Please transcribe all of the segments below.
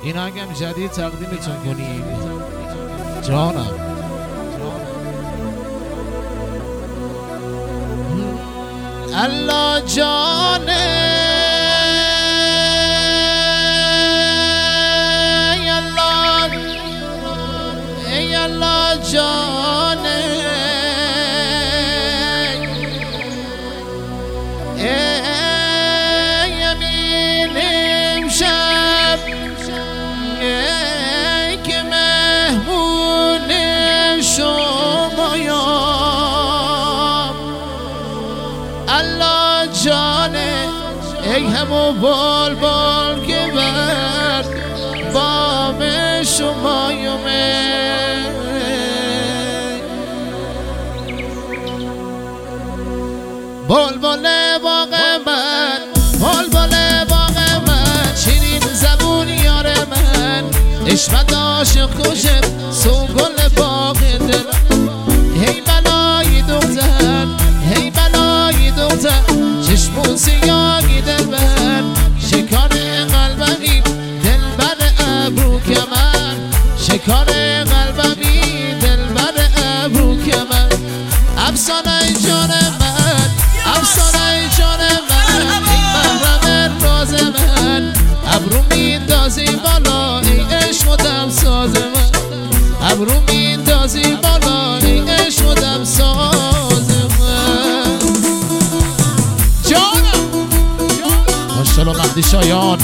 این آهنگم جدید تقدیمتون کنیم جانم. الله جانه ای الله جانه ای امین امشب ای که مهمون شمایام الله جانه ای همو بلبل که بر بام شمایامه بلبل باغ من بلبل باغ من شیرین زبون یار من عشقت عاشق کشم سوگل باغ دل هی بلای دختر هی بلای دختر چشمون سیاهی دلبر شکار قلبمی دلبر ابرو کمر شکار قلبمی دلبر ابرو کمر افسانه جان من افسانه جان من ای محرم راز من ابرو میندازی بالا ای عشق و دم ساز من ابرو میندازی بالا ای عشق و دم ساز من جانم ماشاءالله مهدی شایان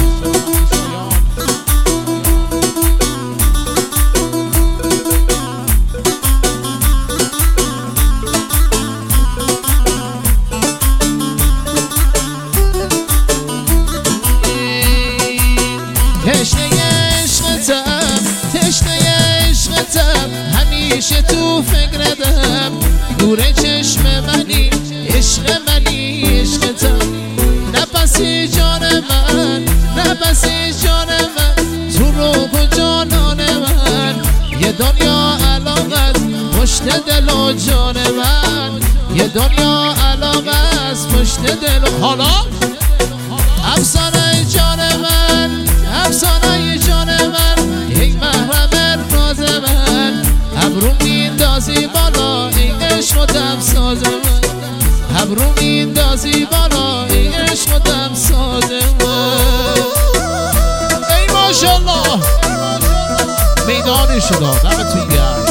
تشنه عشقتم همیشه تو فکرتم دور چشم منی عشق منی عشقتم نفسی جان من نفسی جان من تو روح و جانان من یه دنیا علاقت پشت دل و جان من یه دنیا علاقت پشت دل و حالا افسانه جان من افسانه جان من ای محرم راز من ابرو میندازی بالا ای عشق و دم ساز من ابرو میندازی بالا ای عشق و دم ساز من ای ماشاءالله میدانی شدا دمتون گرم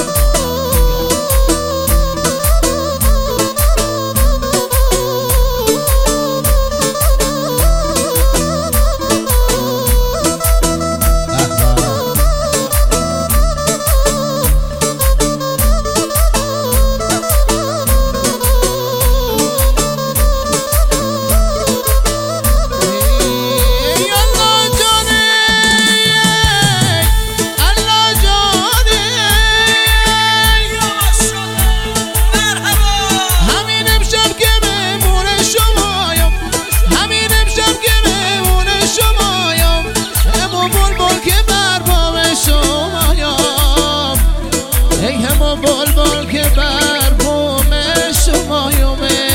بلبل که بر بوم شمایومه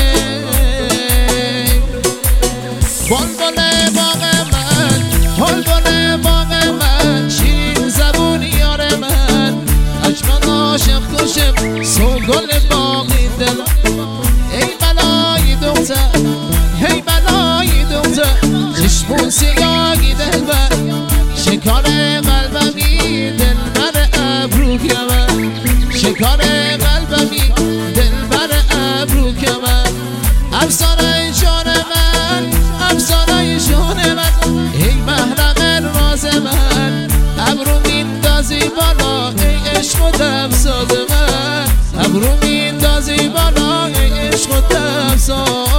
بلبل باغ من بلبل باغ من شیرین زبون یار من عشق عاشق کشم سوگل باغی دل ای بلای دختر ای بلای دختر چشمون سیاهی دلبر شکار قلبمی دلبر ابرو کمر شکار قلبمی دلبر ابرو کمر افسانه جان من افسانه جان من ای محرم راز من ابرو میندازی بالا ای عشق و دم ساز من ابرو میندازی بالا ای عشق و دم ساز